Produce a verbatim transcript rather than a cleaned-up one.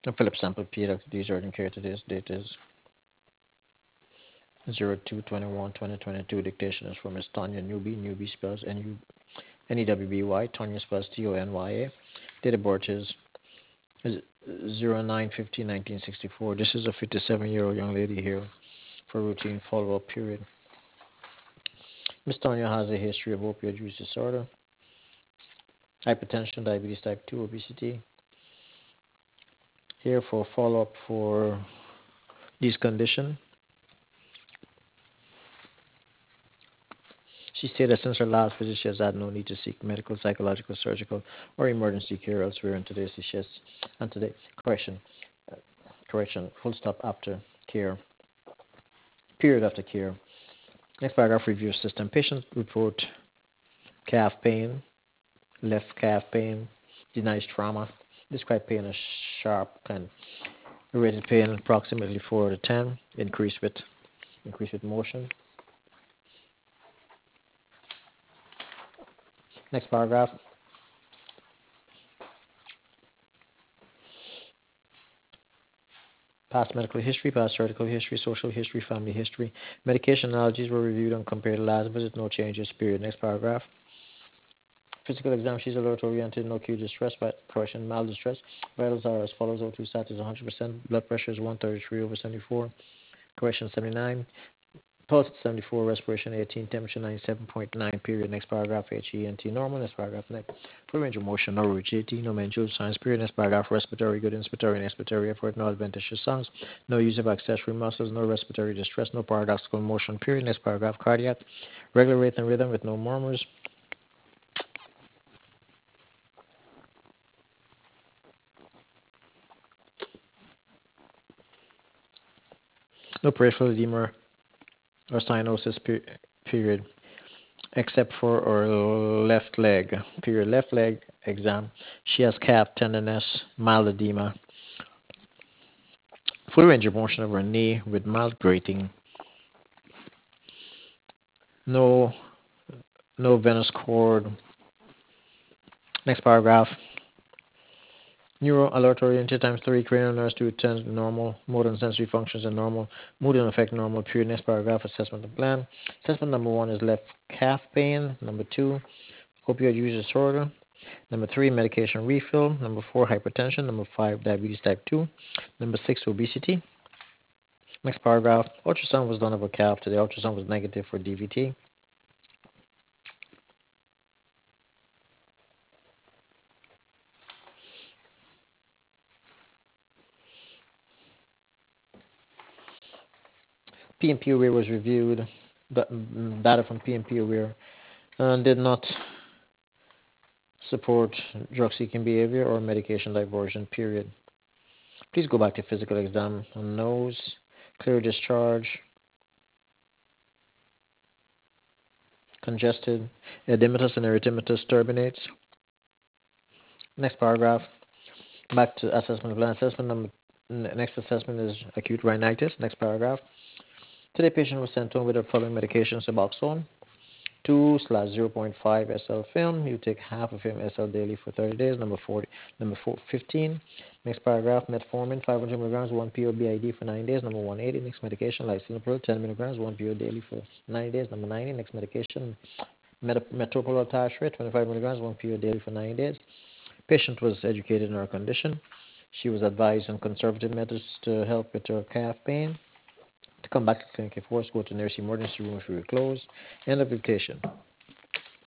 A Philip sample Peter, these urgent care today's date is zero two twenty-one twenty twenty-two. Dictation is from Miss Tanya Newby. Newby spells N U N E W B Y. Tanya spells T O N Y A. Date of birth is zero nine fifteen nineteen sixty-four. This is a fifty-seven year old young lady here for routine follow up period. Miss Tanya has a history of opioid use disorder, hypertension, diabetes type two, obesity. Here for follow up for these conditions. She stated that since her last visit, she has had no need to seek medical, psychological, surgical, or emergency care elsewhere. And today, she has, and today, correction, uh, correction, full stop after care, period after care. Next paragraph, review system. Patient report calf pain, left calf pain, denies trauma. Describe pain as sharp and rated pain approximately four to ten. Increase with increase with motion. Next paragraph. Past medical history, past surgical history, social history, family history. Medication allergies were reviewed and compared to last visit. No changes. Period. Next paragraph. Physical exam. She's alert oriented. No acute distress. But correction. Mild distress. Vitals are as follows. O two stat is one hundred percent. Blood pressure is one thirty-three over seventy-four. Correction seventy-nine. Pulse seventy-four, respiration eighteen, temperature ninety-seven point nine, period. Next paragraph, H E N T normal. Next paragraph, next. Full range of motion, no rigidity, no mental signs, period. Next paragraph, respiratory, good inspiratory and expiratory effort, no adventitious songs, no use of accessory muscles, no respiratory distress, no paradoxical motion, period. Next paragraph, cardiac, regular rate and rhythm with no murmurs. No peripheral edema or cyanosis, period. Except for her left leg, period. Left leg exam. She has calf tenderness, mild edema, full range of motion of her knee with mild grating. No, no venous cord. Next paragraph. Neuro alert oriented times three. Cranial nerves to ten normal. Motor and sensory functions are normal. Mood and affect normal. Period. Next paragraph. Assessment of plan. Assessment number one is left calf pain. Number two, opioid use disorder. Number three, medication refill. Number four, hypertension. Number five, diabetes type two. Number six, obesity. Next paragraph. Ultrasound was done of a calf today. Ultrasound was negative for D V T. P and P aware was reviewed. Data from P and P aware uh, did not support drug-seeking behavior or medication diversion. Period. Please go back to physical exam on nose, clear discharge, congested, edematous and erythematous turbinates. Next paragraph. Back to assessment plan. Assessment number. Next assessment is acute rhinitis. Next paragraph. Today, patient was sent home with the following medications: Suboxone, two slash zero point five S L film. You take half of film S L daily for thirty days. Number forty, number four, fifteen. Next paragraph, metformin, five hundred milligrams, one P O B I D for nine days. Number one eighty. Next medication, lisinopril, ten milligrams, one P O daily for ninety days. Number ninety. Next medication, met- metoprolol tartrate, twenty-five milligrams, one P O daily for ninety days. Patient was educated in her condition. She was advised on conservative methods to help with her calf pain. To come back to the clinic, if worse, go to nurse emergency room if you were closed. End of dictation.